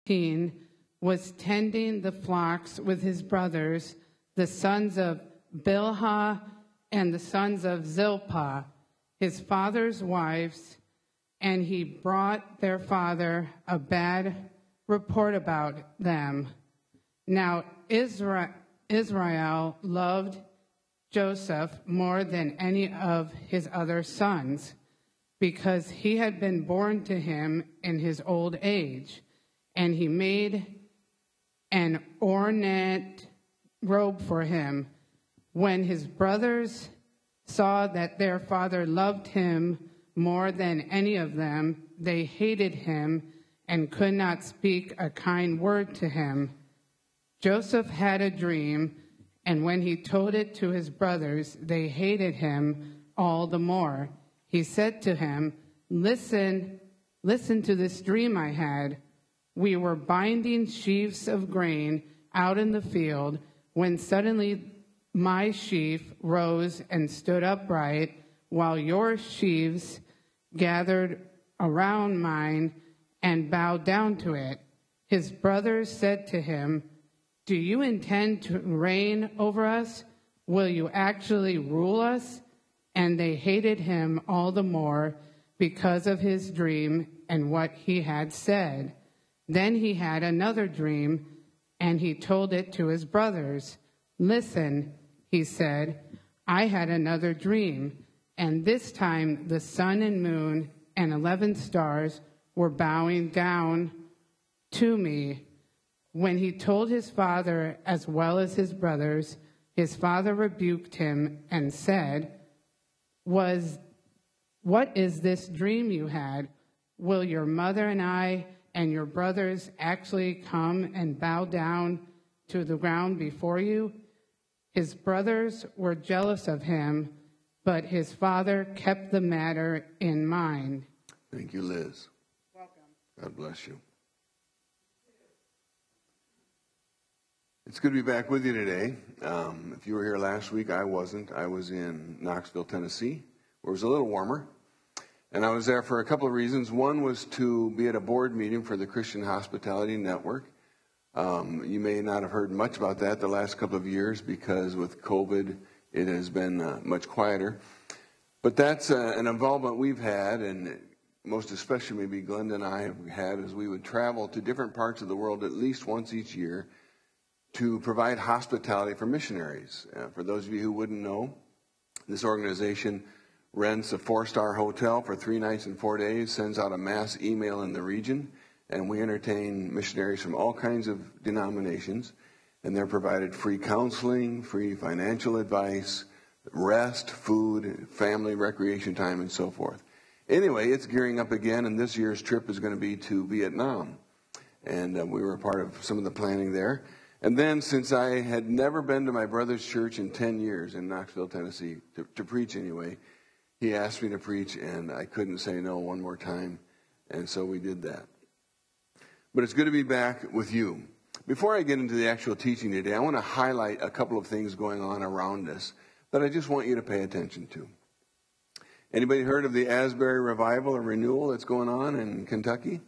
17, was tending the flocks with his brothers, the sons of Bilhah and the sons of Zilpah, his father's wives, and he brought their father a bad report about them. Now Israel loved Joseph more than any of his other sons, because he had been born to him in his old age, and he made an ornate robe for him. When his brothers saw that their father loved him more than any of them, they hated him and could not speak a kind word to him. Joseph had a dream, and when he told it to his brothers, they hated him all the more. He said to him, Listen to this dream I had. We were binding sheaves of grain out in the field when suddenly my sheaf rose and stood upright, while your sheaves gathered around mine and bowed down to it. His brothers said to him, Do you intend to reign over us? Will you actually rule us? And they hated him all the more because of his dream and what he had said. Then he had another dream, and he told it to his brothers. Listen, he said, I had another dream, and this time the sun and moon and 11 stars were bowing down to me. When he told his father as well as his brothers, his father rebuked him and said, What is this dream you had? Will your mother and I and your brothers actually come and bow down to the ground before you? His brothers were jealous of him, but his father kept the matter in mind. Thank you, Liz. Welcome. God bless you. It's good to be back with you today. If you were here last week, I wasn't. I was in Knoxville, Tennessee, where it was a little warmer. And I was there for a couple of reasons. One was to be at a board meeting for the Christian Hospitality Network. You may not have heard much about that the last couple of years because with COVID, it has been much quieter. But that's an involvement we've had, and most especially maybe Glenda and I have had, as we would travel to different parts of the world at least once each year to provide hospitality for missionaries. For those of you who wouldn't know, this organization rents a 4-star hotel for 3 nights and 4 days, sends out a mass email in the region, and we entertain missionaries from all kinds of denominations, and they're provided free counseling, free financial advice, rest, food, family recreation time, and so forth. Anyway, it's gearing up again, and this year's trip is going to be to Vietnam, and we were a part of some of the planning there. And then, since I had never been to my brother's church in 10 years in Knoxville, Tennessee, to preach anyway, he asked me to preach, and I couldn't say no one more time, and so we did that. But it's good to be back with you. Before I get into the actual teaching today, I want to highlight a couple of things going on around us that I just want you to pay attention to. Anybody heard of the Asbury revival or renewal that's going on in Kentucky?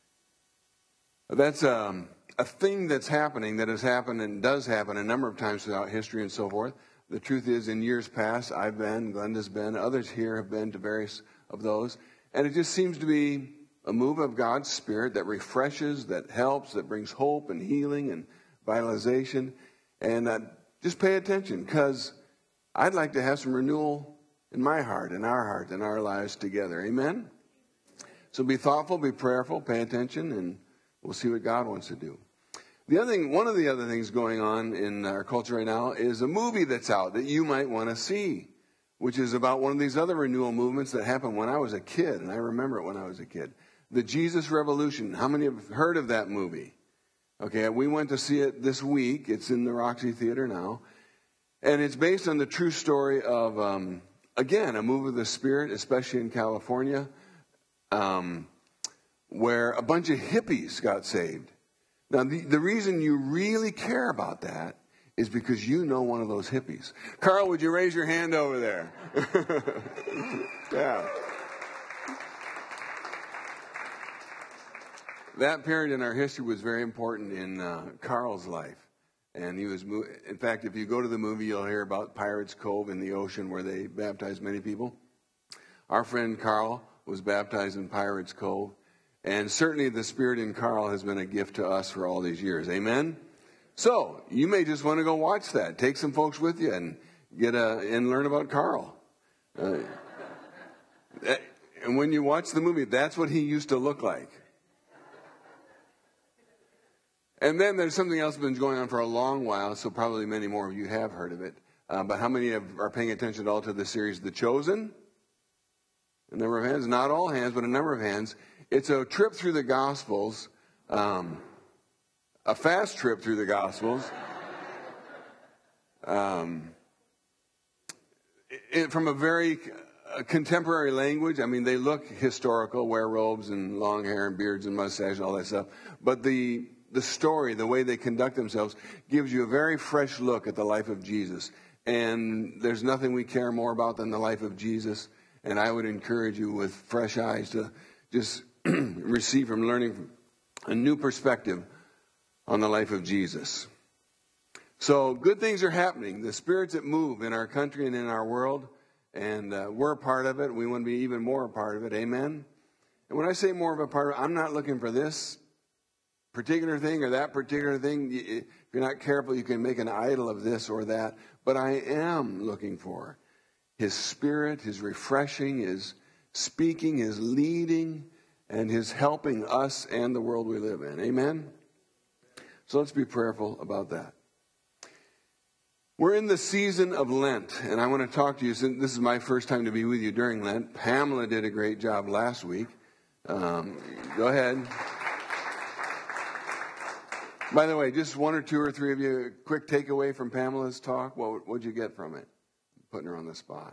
That's a thing that's happening, that has happened and does happen a number of times throughout history and so forth. The truth is, in years past, I've been, Glenda's been, others here have been to various of those. And it just seems to be a move of God's Spirit that refreshes, that helps, that brings hope and healing and vitalization. And just pay attention, because I'd like to have some renewal in my heart, in our lives together. Amen? So be thoughtful, be prayerful, pay attention, and we'll see what God wants to do. One of the other things going on in our culture right now is a movie that's out that you might want to see, which is about one of these other renewal movements that happened when I was a kid, and I remember it when I was a kid. The Jesus Revolution. How many have heard of that movie? Okay, we went to see it this week. It's in the Roxy Theater now. And it's based on the true story of, again, a move of the Spirit, especially in California, where a bunch of hippies got saved. Now, the reason you really care about that is because you know one of those hippies. Carl, would you raise your hand over there? Yeah. that period in our history was very important in Carl's life. And he was, in fact, if you go to the movie, you'll hear about Pirates Cove in the ocean where they baptized many people. Our friend Carl was baptized in Pirates Cove. And certainly the Spirit in Carl has been a gift to us for all these years. Amen? So, you may just want to go watch that. Take some folks with you and and learn about Carl. And when you watch the movie, that's what he used to look like. And then there's something else that's been going on for a long while, so probably many more of you have heard of it. But how many are paying attention at all to the series The Chosen? A number of hands. Not all hands, but a number of hands. It's a trip through the Gospels, a fast trip through the Gospels. From a very contemporary language. I mean, they look historical, wear robes and long hair and beards and mustache and all that stuff. But the story, the way they conduct themselves, gives you a very fresh look at the life of Jesus. And there's nothing we care more about than the life of Jesus. And I would encourage you with fresh eyes to just receive from learning a new perspective on the life of Jesus. So good things are happening. The spirits that move in our country and in our world, and we're a part of it. We want to be even more a part of it. Amen? And when I say more of a part of it, I'm not looking for this particular thing or that particular thing. If you're not careful, you can make an idol of this or that. But I am looking for His Spirit, His refreshing, His speaking, His leading, and His helping us and the world we live in. Amen? So let's be prayerful about that. We're in the season of Lent, and I want to talk to you, since this is my first time to be with you during Lent. Pamela did a great job last week. Go ahead. By the way, just one or two or three of you, a quick takeaway from Pamela's talk. What'd you get from it? Putting her on the spot.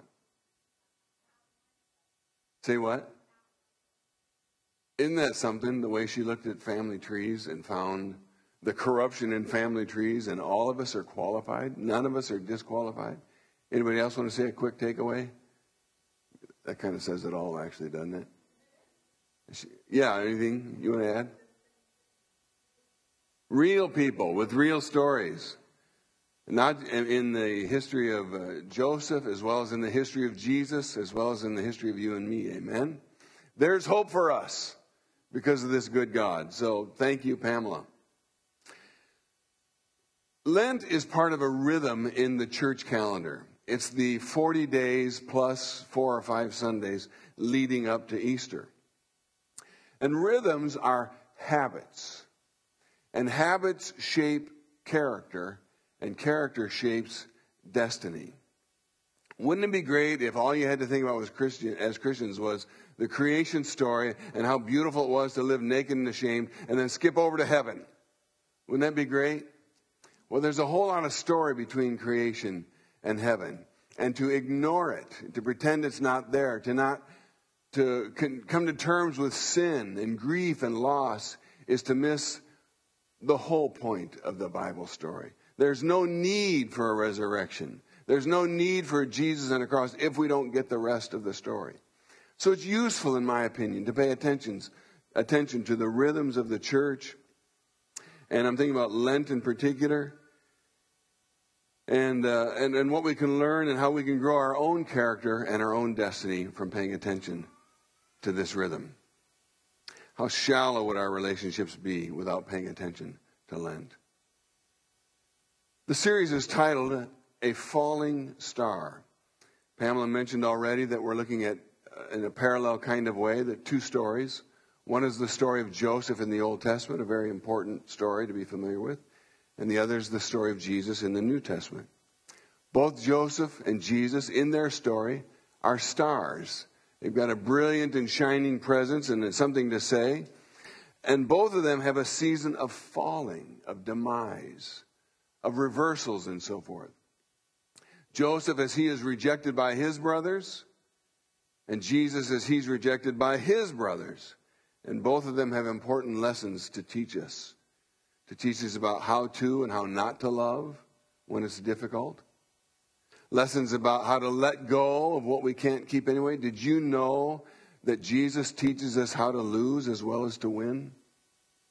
Say what? Isn't that something, the way she looked at family trees and found the corruption in family trees, and all of us are qualified? None of us are disqualified. Anybody else want to say a quick takeaway? That kind of says it all, actually, doesn't it? Yeah, anything you want to add? Real people with real stories. Not in the history of Joseph, as well as in the history of Jesus, as well as in the history of you and me. Amen? There's hope for us because of this good God. So thank you, Pamela. Lent is part of a rhythm in the church calendar. It's the 40 days plus 4 or 5 Sundays leading up to Easter. And rhythms are habits. And habits shape character, and character shapes destiny. Wouldn't it be great if all you had to think about as Christians was the creation story and how beautiful it was to live naked and ashamed and then skip over to heaven? Wouldn't that be great? Well, there's a whole lot of story between creation and heaven. And to ignore it, to pretend it's not there, to come to terms with sin and grief and loss is to miss the whole point of the Bible story. There's no need for a resurrection. There's no need for Jesus on a cross if we don't get the rest of the story. So it's useful, in my opinion, to pay attention to the rhythms of the church. And I'm thinking about Lent in particular. And what we can learn and how we can grow our own character and our own destiny from paying attention to this rhythm. How shallow would our relationships be without paying attention to Lent? The series is titled A Falling Star. Pamela mentioned already that we're looking at, in a parallel kind of way, the 2 stories. One is the story of Joseph in the Old Testament, a very important story to be familiar with. And the other is the story of Jesus in the New Testament. Both Joseph and Jesus, in their story, are stars. They've got a brilliant and shining presence and something to say. And both of them have a season of falling, of demise, of reversals and so forth. Joseph as he is rejected by his brothers, and Jesus as he's rejected by his brothers. And both of them have important lessons to teach us. To teach us about how to and how not to love when it's difficult. Lessons about how to let go of what we can't keep anyway. Did you know that Jesus teaches us how to lose as well as to win?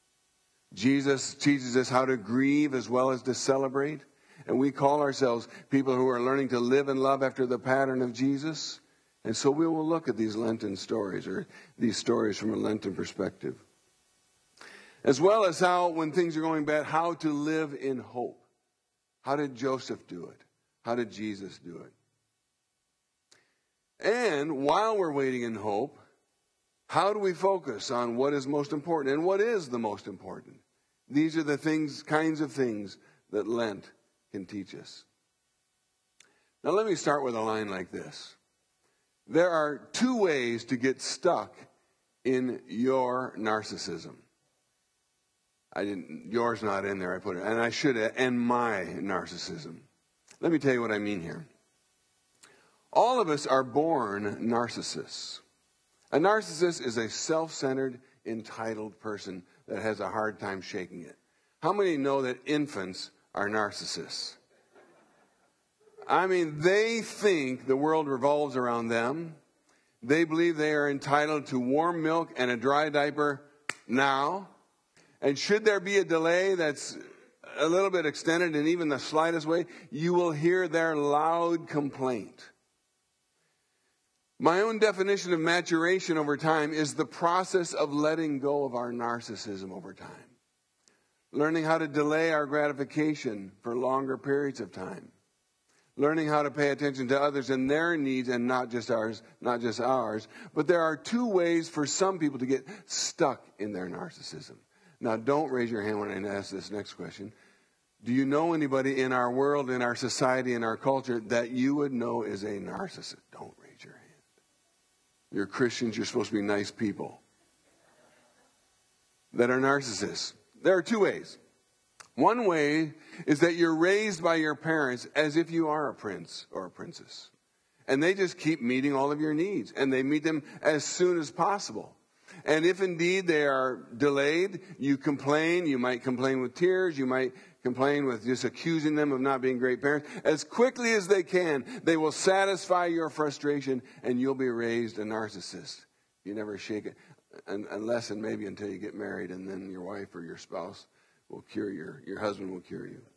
Jesus teaches us how to grieve as well as to celebrate. And we call ourselves people who are learning to live and love after the pattern of Jesus. And so we will look at these Lenten stories, or these stories from a Lenten perspective. As well as how, when things are going bad, how to live in hope. How did Joseph do it? How did Jesus do it? And while we're waiting in hope, how do we focus on what is most important? And what is the most important? These are the kinds of things that Lent can teach us. Now let me start with a line like this. There are two ways to get stuck in your narcissism. Yours not in there, I put it, and I should have, and my narcissism. Let me tell you what I mean here. All of us are born narcissists. A narcissist is a self-centered, entitled person that has a hard time shaking it. How many know that infants are narcissists? I mean, they think the world revolves around them. They believe they are entitled to warm milk and a dry diaper now. And should there be a delay that's a little bit extended in even the slightest way, you will hear their loud complaint. My own definition of maturation over time is the process of letting go of our narcissism over time. Learning how to delay our gratification for longer periods of time. Learning how to pay attention to others and their needs and not just ours. But there are two ways for some people to get stuck in their narcissism. Now, don't raise your hand when I ask this next question. Do you know anybody in our world, in our society, in our culture that you would know is a narcissist? Don't raise your hand. You're Christians, you're supposed to be nice people that are narcissists. There are two ways. One way is that you're raised by your parents as if you are a prince or a princess. And they just keep meeting all of your needs. And they meet them as soon as possible. And if indeed they are delayed, you complain. You might complain with tears. You might complain with just accusing them of not being great parents. As quickly as they can, they will satisfy your frustration and you'll be raised a narcissist. You never shake it, unless and maybe until you get married, and then your wife or your spouse will cure your husband will cure you.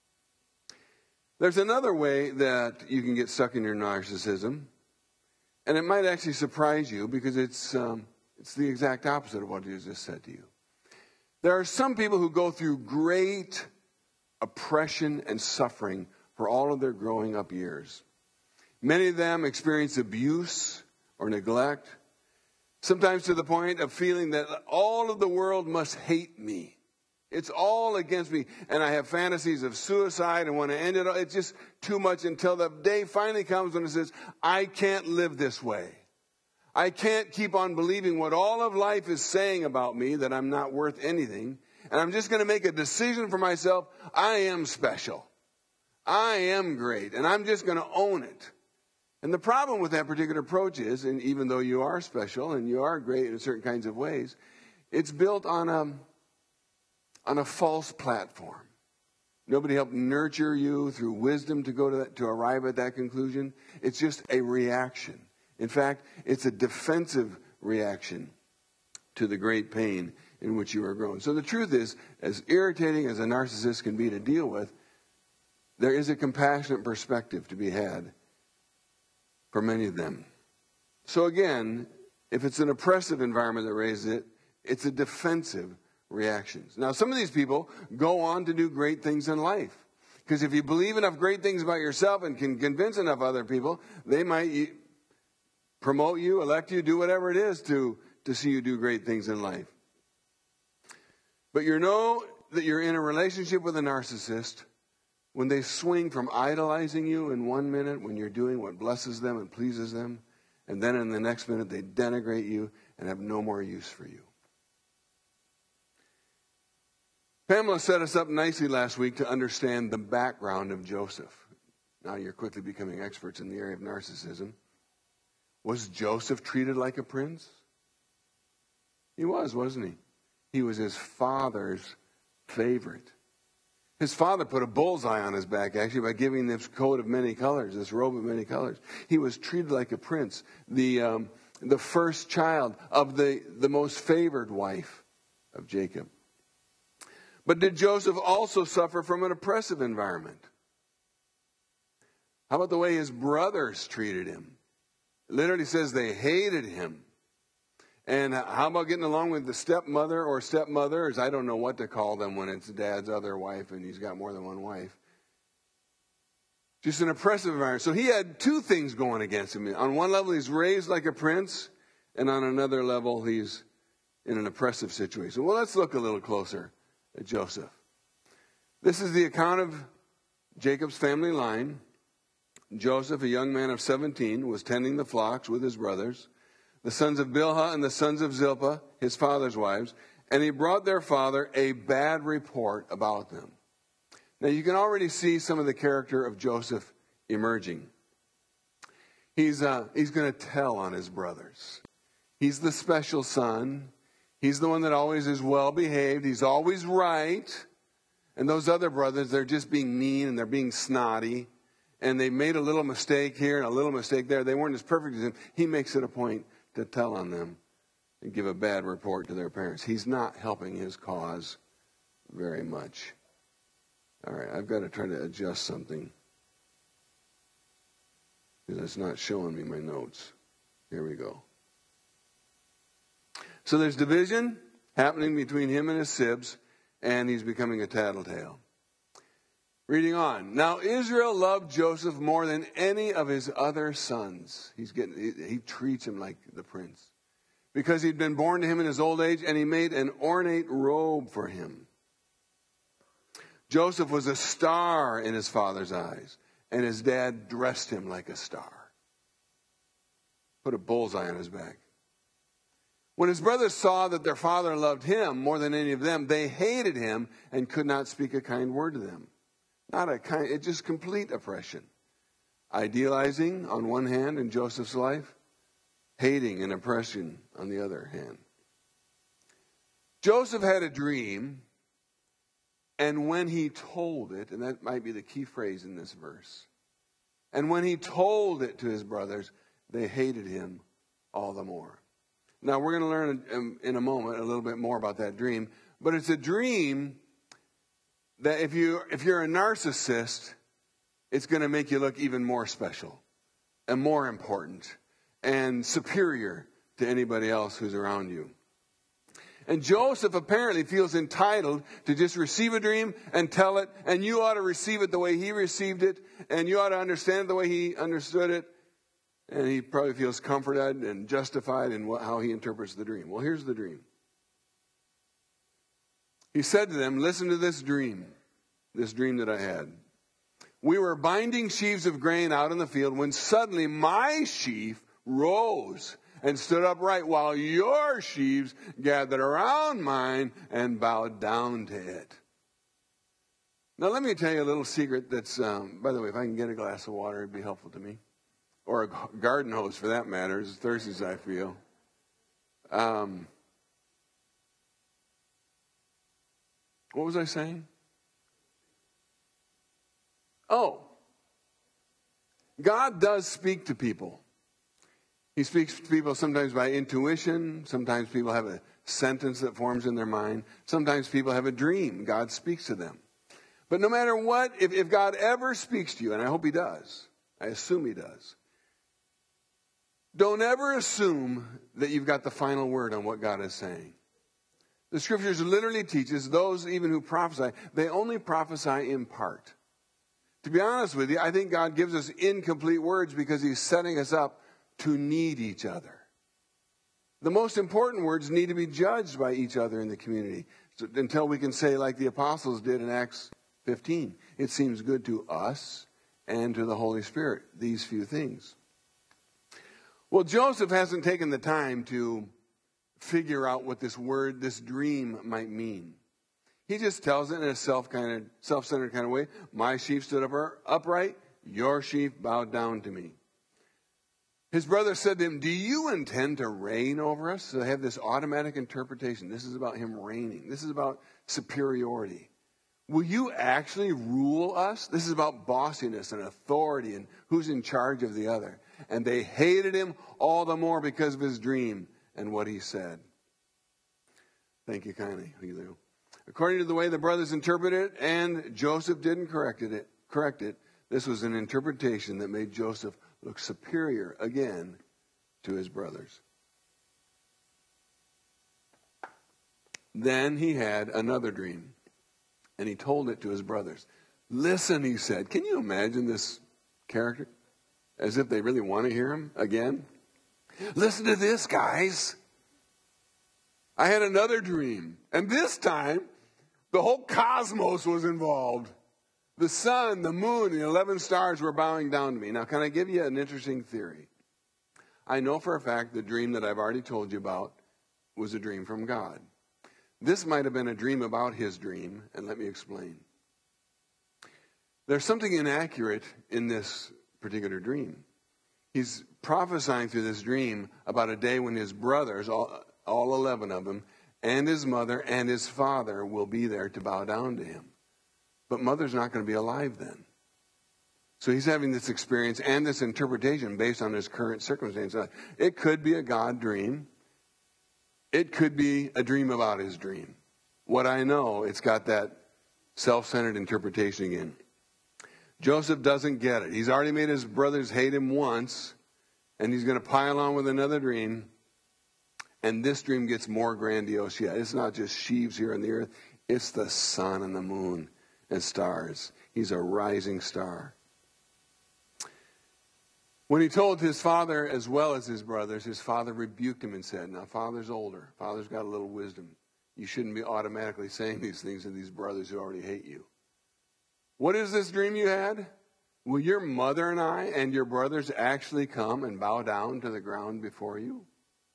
There's another way that you can get stuck in your narcissism, and it might actually surprise you because it's the exact opposite of what he just said to you. There are some people who go through great oppression and suffering for all of their growing up years. Many of them experience abuse or neglect, sometimes to the point of feeling that all of the world must hate me. It's all against me, and I have fantasies of suicide and want to end it all. It's just too much until the day finally comes when it says, I can't live this way. I can't keep on believing what all of life is saying about me, that I'm not worth anything. And I'm just going to make a decision for myself. I am special. I am great. And I'm just going to own it. And the problem with that particular approach is, and even though you are special and you are great in certain kinds of ways, it's built on a false platform. Nobody helped nurture you through wisdom to arrive at that conclusion. It's just a reaction. In fact, it's a defensive reaction to the great pain in which you are growing. So the truth is, as irritating as a narcissist can be to deal with, there is a compassionate perspective to be had for many of them. So again, if it's an oppressive environment that raises it, it's a defensive reaction. Now, some of these people go on to do great things in life. Because if you believe enough great things about yourself and can convince enough other people, they might promote you, elect you, do whatever it is to see you do great things in life. But you know that you're in a relationship with a narcissist when they swing from idolizing you in 1 minute when you're doing what blesses them and pleases them, and then in the next minute they denigrate you and have no more use for you. Pamela set us up nicely last week to understand the background of Joseph. Now you're quickly becoming experts in the area of narcissism. Was Joseph treated like a prince? He was, wasn't he? He was his father's favorite. His father put a bullseye on his back, actually, by giving him this coat of many colors, this robe of many colors. He was treated like a prince, the first child of the most favored wife of Jacob. But did Joseph also suffer from an oppressive environment? How about the way his brothers treated him? It literally says they hated him. And how about getting along with the stepmother or stepmothers? I don't know what to call them when it's dad's other wife and he's got more than one wife. Just an oppressive environment. So he had two things going against him. On one level, he's raised like a prince, and on another level, he's in an oppressive situation. Well, let's look a little closer at Joseph. This is the account of Jacob's family line. Joseph, a young man of 17, was tending the flocks with his brothers, the sons of Bilhah and the sons of Zilpah, his father's wives, and he brought their father a bad report about them. Now, you can already see some of the character of Joseph emerging. He's going to tell on his brothers. He's the special son. He's the one that always is well behaved. He's always right. And those other brothers, they're just being mean and they're being snotty. And they made a little mistake here and a little mistake there. They weren't as perfect as him. He makes it a point to tell on them and give a bad report to their parents. He's not helping his cause very much. All right, I've got to try to adjust something because it's not showing me my notes. Here we go. So there's division happening between him and his sibs, and he's becoming a tattletale. Reading on. Now Israel loved Joseph more than any of his other sons. He treats him like the prince. Because he'd been born to him in his old age, and he made an ornate robe for him. Joseph was a star in his father's eyes, and his dad dressed him like a star. Put a bullseye on his back. When his brothers saw that their father loved him more than any of them, they hated him and could not speak a kind word to them. It's just complete oppression. Idealizing on one hand in Joseph's life, hating and oppression on the other hand. Joseph had a dream. And when he told it, and that might be the key phrase in this verse, and when he told it to his brothers, they hated him all the more. Now, we're going to learn in a moment a little bit more about that dream, but it's a dream that if you're a narcissist, it's going to make you look even more special and more important and superior to anybody else who's around you. And Joseph apparently feels entitled to just receive a dream and tell it, and you ought to receive it the way he received it, and you ought to understand it the way he understood it, and he probably feels comforted and justified in how he interprets the dream. Well, here's the dream. He said to them, listen to this dream that I had. We were binding sheaves of grain out in the field when suddenly my sheaf rose and stood upright while your sheaves gathered around mine and bowed down to it. Now let me tell you a little secret that's, by the way, if I can get a glass of water, it'd be helpful to me. Or a garden hose for that matter, as thirsty as I feel. What was I saying? Oh, God does speak to people. He speaks to people sometimes by intuition. Sometimes people have a sentence that forms in their mind. Sometimes people have a dream. God speaks to them. But no matter what, if God ever speaks to you, and I hope he does, I assume he does, don't ever assume that you've got the final word on what God is saying. The scriptures literally teaches those even who prophesy, they only prophesy in part. To be honest with you, I think God gives us incomplete words because he's setting us up to need each other. The most important words need to be judged by each other in the community until we can say, like the apostles did in Acts 15, it seems good to us and to the Holy Spirit, these few things. Well, Joseph hasn't taken the time to figure out what this word, this dream might mean. He just tells it in a self-centered kind of way. My sheep stood upright, your sheep bowed down to me. His brother said to him, do you intend to reign over us? So they have this automatic interpretation. This is about him reigning. This is about superiority. Will you actually rule us? This is about bossiness and authority and who's in charge of the other. And they hated him all the more because of his dream and what he said. Thank you kindly, Julio. According to the way the brothers interpreted it, and Joseph didn't correct it, this was an interpretation that made Joseph look superior again to his brothers. Then he had another dream, and he told it to his brothers. Listen, he said. Can you imagine this character? As if they really want to hear him again. Listen to this, guys. I had another dream, and this time the whole cosmos was involved. The sun, the moon, the 11 stars were bowing down to me. Now, can I give you an interesting theory? I know for a fact the dream that I've already told you about was a dream from God. This might have been a dream about his dream, and let me explain. There's something inaccurate in this particular dream. He's prophesying through this dream about a day when his brothers, all 11 of them, and his mother and his father will be there to bow down to him. But mother's not going to be alive then. So he's having this experience and this interpretation based on his current circumstances. It could be a God dream. It could be a dream about his dream. What I know, it's got that self-centered interpretation again. Joseph doesn't get it. He's already made his brothers hate him once, and he's going to pile on with another dream. And this dream gets more grandiose yet. It's not just sheaves here on the earth. It's the sun and the moon and stars. He's a rising star. When he told his father as well as his brothers, his father rebuked him and said, now, father's older. Father's got a little wisdom. You shouldn't be automatically saying these things to these brothers who already hate you. What is this dream you had? Will your mother and I and your brothers actually come and bow down to the ground before you?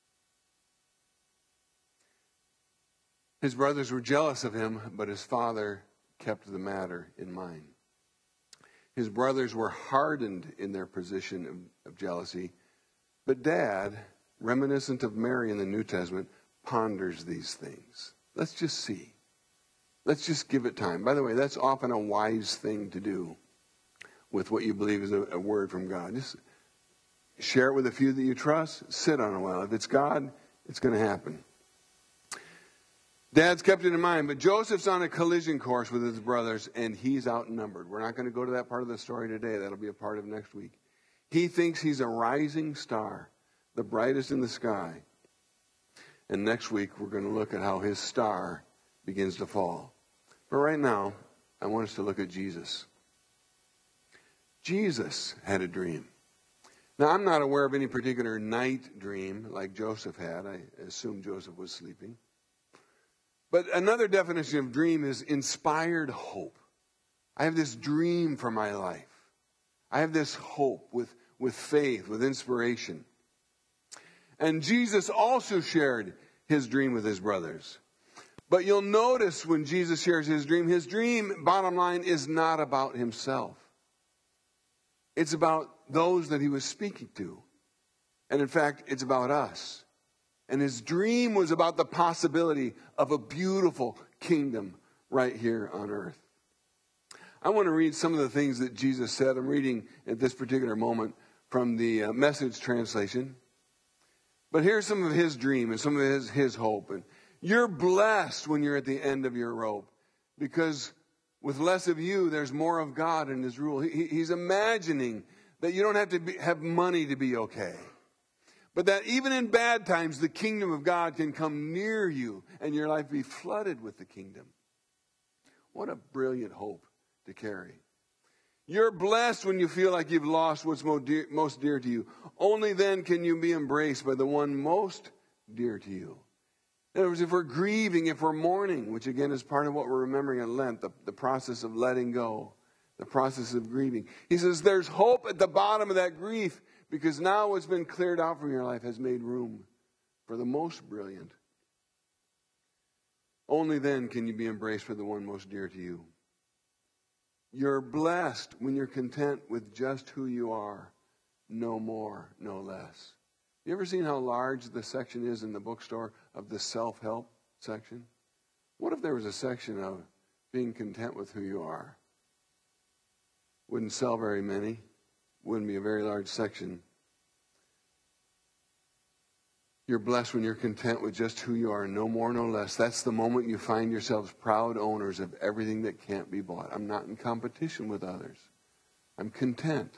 His brothers were jealous of him, but his father kept the matter in mind. His brothers were hardened in their position of jealousy, but Dad, reminiscent of Mary in the New Testament, ponders these things. Let's just see. Let's just give it time. By the way, that's often a wise thing to do with what you believe is a word from God. Just share it with a few that you trust. Sit on it a while. If it's God, it's going to happen. Dad's kept it in mind, but Joseph's on a collision course with his brothers, and he's outnumbered. We're not going to go to that part of the story today. That'll be a part of next week. He thinks he's a rising star, the brightest in the sky. And next week, we're going to look at how his star begins to fall. But right now, I want us to look at Jesus. Jesus had a dream. Now, I'm not aware of any particular night dream like Joseph had. I assume Joseph was sleeping. But another definition of dream is inspired hope. I have this dream for my life. I have this hope with faith, with inspiration. And Jesus also shared his dream with his brothers. But you'll notice when Jesus shares his dream, bottom line, is not about himself. It's about those that he was speaking to. And in fact, it's about us. And his dream was about the possibility of a beautiful kingdom right here on earth. I want to read some of the things that Jesus said. I'm reading at this particular moment from the Message translation. But here's some of his dream and some of his hope. And you're blessed when you're at the end of your rope, because with less of you, there's more of God in his rule. He's imagining that you don't have to have money to be okay. But that even in bad times, the kingdom of God can come near you and your life be flooded with the kingdom. What a brilliant hope to carry. You're blessed when you feel like you've lost what's most dear to you. Only then can you be embraced by the one most dear to you. In other words, if we're grieving, if we're mourning, which again is part of what we're remembering in Lent, the process of letting go, the process of grieving. He says there's hope at the bottom of that grief, because now what's been cleared out from your life has made room for the most brilliant. Only then can you be embraced by the one most dear to you. You're blessed when you're content with just who you are. No more, no less. You ever seen how large the section is in the bookstore of the self-help section? What if there was a section of being content with who you are? Wouldn't sell very many. Wouldn't be a very large section. You're blessed when you're content with just who you are, no more, no less. That's the moment you find yourselves proud owners of everything that can't be bought. I'm not in competition with others. I'm content.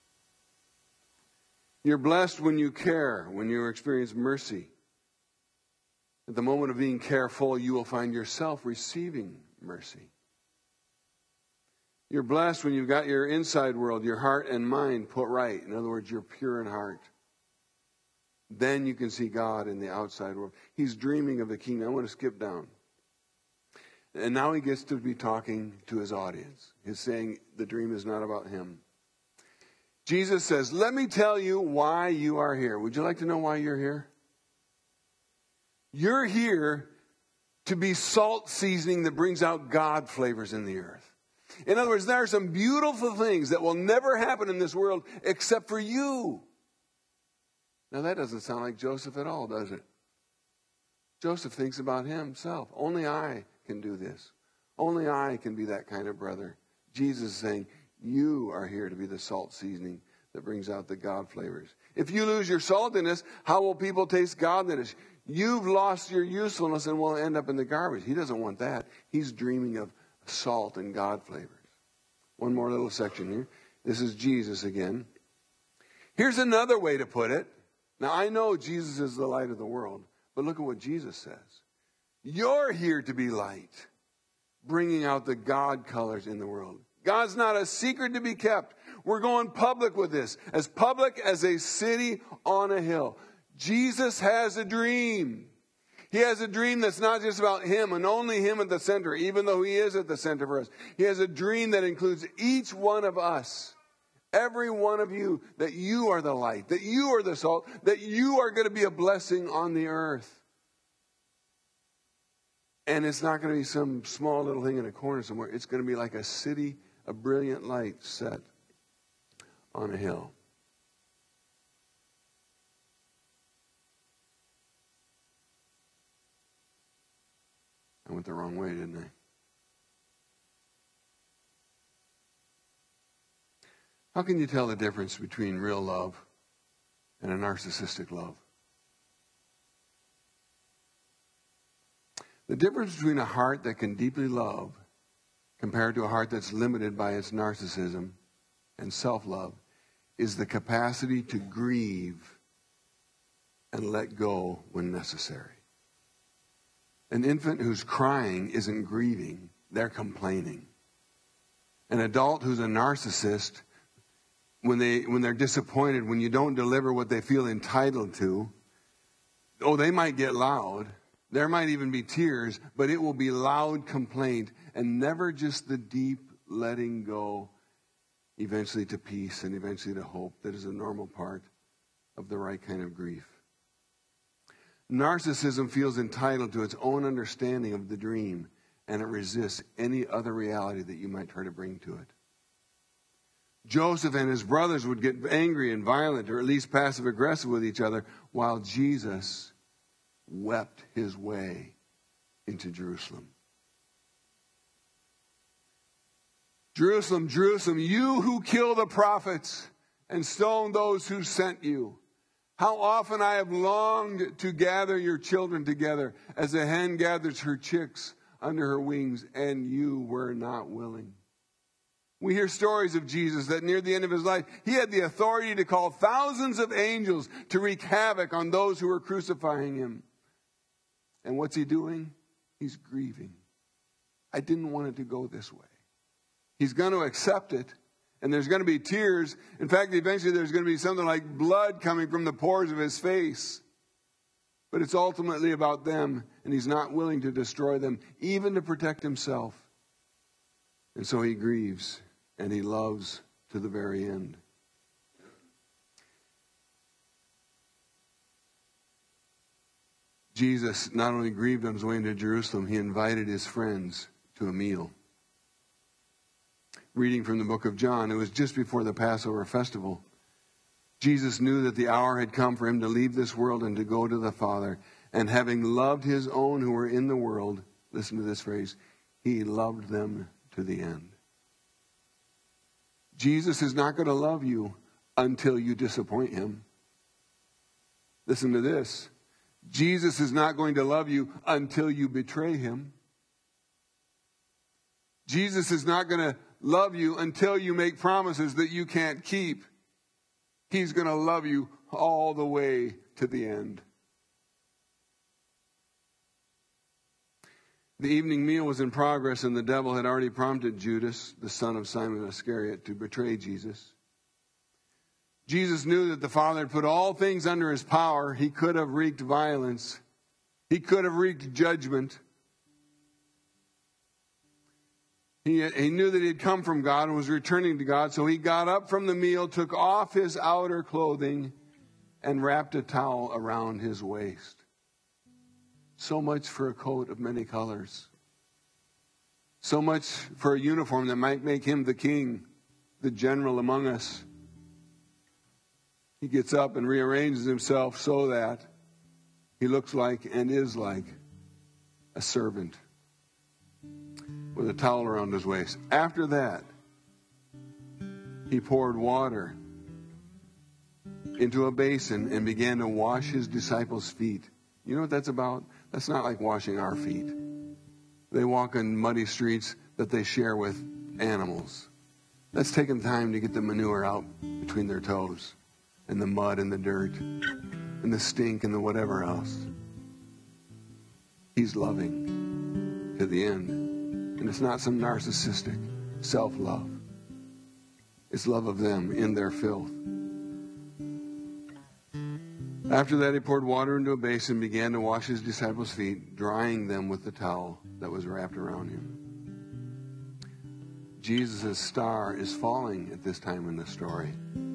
You're blessed when you care, when you experience mercy. At the moment of being careful, you will find yourself receiving mercy. You're blessed when you've got your inside world, your heart and mind put right. In other words, you're pure in heart. Then you can see God in the outside world. He's dreaming of the kingdom. I want to skip down. And now he gets to be talking to his audience. He's saying the dream is not about him. Jesus says, let me tell you why you are here. Would you like to know why you're here? You're here to be salt seasoning that brings out God flavors in the earth. In other words, there are some beautiful things that will never happen in this world except for you. Now that doesn't sound like Joseph at all, does it? Joseph thinks about himself. Only I can do this. Only I can be that kind of brother. Jesus is saying, you are here to be the salt seasoning that brings out the God flavors. If you lose your saltiness, how will people taste godliness? You've lost your usefulness and will end up in the garbage. He doesn't want that. He's dreaming of salt and God flavors. One more little section here. This is Jesus again. Here's another way to put it. Now, I know Jesus is the light of the world, but look at what Jesus says. You're here to be light, bringing out the God colors in the world. God's not a secret to be kept. We're going public with this, as public as a city on a hill. Jesus has a dream. He has a dream that's not just about him and only him at the center, even though he is at the center for us. He has a dream that includes each one of us. Every one of you, that you are the light, that you are the salt, that you are going to be a blessing on the earth. And it's not going to be some small little thing in a corner somewhere. It's going to be like a city, a brilliant light set on a hill. I went the wrong way, didn't I? How can you tell the difference between real love and a narcissistic love? The difference between a heart that can deeply love compared to a heart that's limited by its narcissism and self-love is the capacity to grieve and let go when necessary. An infant who's crying isn't grieving, they're complaining. An adult who's a narcissist, when they're disappointed, when you don't deliver what they feel entitled to, they might get loud. There might even be tears, but it will be loud complaint and never just the deep letting go, eventually to peace and eventually to hope that is a normal part of the right kind of grief. Narcissism feels entitled to its own understanding of the dream, and it resists any other reality that you might try to bring to it. Joseph and his brothers would get angry and violent, or at least passive-aggressive with each other, while Jesus wept his way into Jerusalem. Jerusalem, Jerusalem, you who kill the prophets and stone those who sent you. How often I have longed to gather your children together as a hen gathers her chicks under her wings, and you were not willing. We hear stories of Jesus that near the end of his life, he had the authority to call thousands of angels to wreak havoc on those who were crucifying him. And what's he doing? He's grieving. I didn't want it to go this way. He's going to accept it, and there's going to be tears. In fact, eventually there's going to be something like blood coming from the pores of his face. But it's ultimately about them, and he's not willing to destroy them, even to protect himself. And so he grieves, and he loves to the very end. Jesus not only grieved on his way into Jerusalem, he invited his friends to a meal. Reading from the book of John, it was just before the Passover festival. Jesus knew that the hour had come for him to leave this world and to go to the Father. And having loved his own who were in the world, listen to this phrase, he loved them to the end. Jesus is not going to love you until you disappoint him. Listen to this. Jesus is not going to love you until you betray him. Jesus is not going to love you until you make promises that you can't keep. He's going to love you all the way to the end. The evening meal was in progress, and the devil had already prompted Judas, the son of Simon Iscariot, to betray Jesus. Jesus knew that the Father had put all things under his power. He could have wreaked violence. He could have wreaked judgment. He knew that he had come from God and was returning to God, so he got up from the meal, took off his outer clothing, and wrapped a towel around his waist. So much for a coat of many colors. So much for a uniform that might make him the king, the general among us. He gets up and rearranges himself so that he looks like and is like a servant with a towel around his waist. After that, he poured water into a basin and began to wash his disciples' feet. You know what that's about? That's not like washing our feet. They walk in muddy streets that they share with animals. That's taking time to get the manure out between their toes, and the mud and the dirt and the stink and the whatever else. He's loving to the end. And it's not some narcissistic self-love. It's love of them in their filth. After that, he poured water into a basin and began to wash his disciples' feet, drying them with the towel that was wrapped around him. Jesus' star is falling at this time in the story.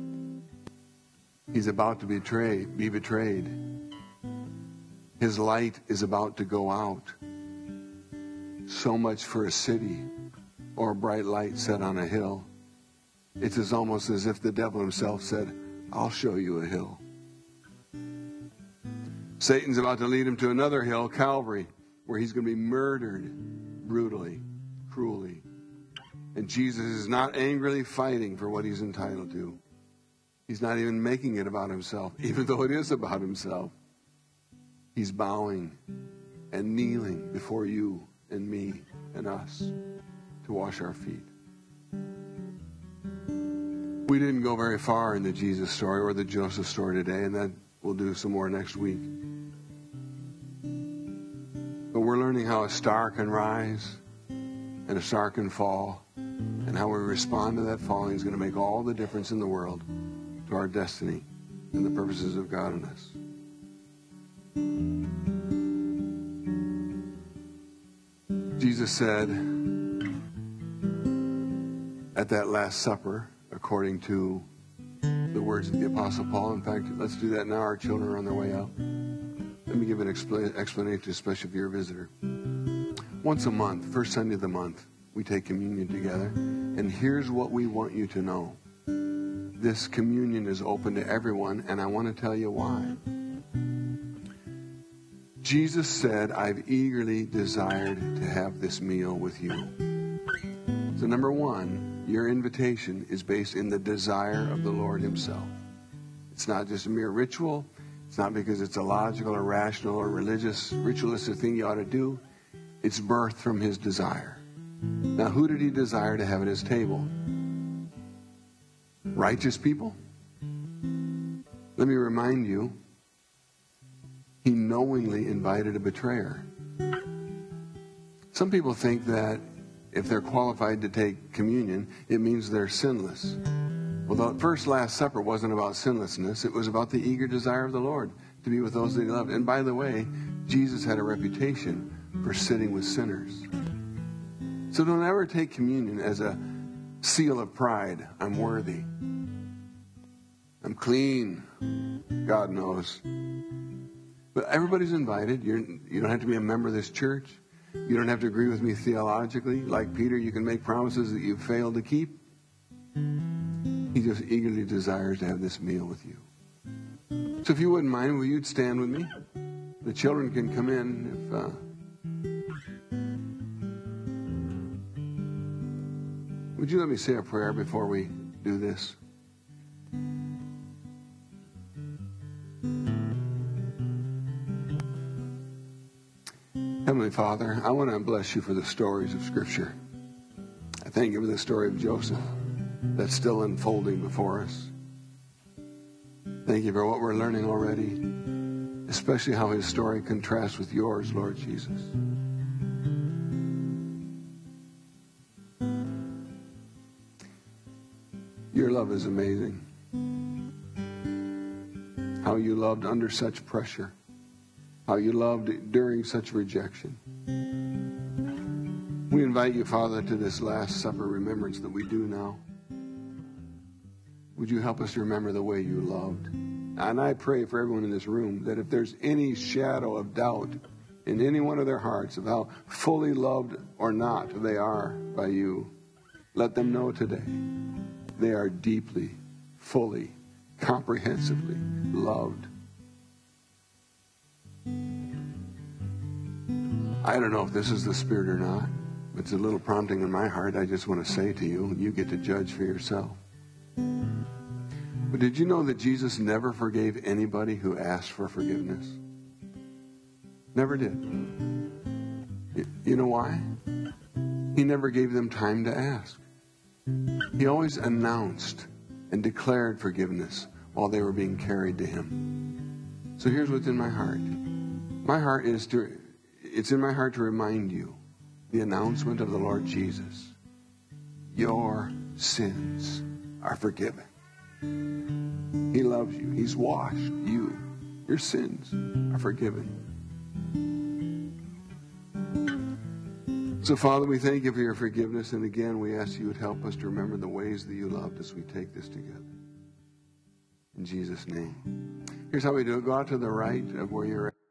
He's about to be betrayed. His light is about to go out. So much for a city or a bright light set on a hill. It's almost as if the devil himself said, I'll show you a hill. Satan's about to lead him to another hill, Calvary, where he's going to be murdered brutally, cruelly. And Jesus is not angrily fighting for what he's entitled to. He's not even making it about himself, even though it is about himself. He's bowing and kneeling before you and me and us to wash our feet. We didn't go very far in the Jesus story or the Joseph story today, and that we'll do some more next week. But we're learning how a star can rise and a star can fall, and how we respond to that falling is going to make all the difference in the world to our destiny and the purposes of God in us. Jesus said at that Last Supper, according to the words of the Apostle Paul. In fact, let's do that now. Our children are on their way out. Let me give an explanation, especially if you're a visitor. Once a month, first Sunday of the month, we take communion together. And here's what we want you to know. This communion is open to everyone, and I want to tell you why. Jesus said, I've eagerly desired to have this meal with you. So number one, your invitation is based in the desire of the Lord himself. It's not just a mere ritual. It's not because it's a logical or rational or religious, ritualistic thing you ought to do. It's birthed from his desire. Now, who did he desire to have at his table? Righteous people? Let me remind you, he knowingly invited a betrayer. Some people think that if they're qualified to take communion, it means they're sinless. Well, the first Last Supper wasn't about sinlessness. It was about the eager desire of the Lord to be with those that he loved. And by the way, Jesus had a reputation for sitting with sinners. So don't ever take communion as a seal of pride. I'm worthy. I'm clean. God knows. But everybody's invited. You don't have to be a member of this church. You don't have to agree with me theologically. Like Peter, you can make promises that you've failed to keep. He just eagerly desires to have this meal with you. So if you wouldn't mind, will you stand with me? The children can come in. Would you let me say a prayer before we do this? Father, I want to bless you for the stories of Scripture. I thank you for the story of Joseph that's still unfolding before us. Thank you for what we're learning already, especially how his story contrasts with yours, Lord Jesus. Your love is amazing. How you loved under such pressure. How you loved during such rejection. We invite you, Father, to this Last Supper remembrance that we do now. Would you help us to remember the way you loved? And I pray for everyone in this room that if there's any shadow of doubt in any one of their hearts of how fully loved or not they are by you, let them know today they are deeply, fully, comprehensively loved. I don't know if this is the Spirit or not. It's a little prompting in my heart. I just want to say to you, you get to judge for yourself. But did you know that Jesus never forgave anybody who asked for forgiveness? Never did. You know why? He never gave them time to ask. He always announced and declared forgiveness while they were being carried to him. So here's what's in my heart. My heart is it's in my heart to remind you the announcement of the Lord Jesus. Your sins are forgiven. He loves you. He's washed you. Your sins are forgiven. So, Father, we thank you for your forgiveness. And again, we ask you would help us to remember the ways that you loved as we take this together. In Jesus' name. Here's how we do it. Go out to the right of where you're at.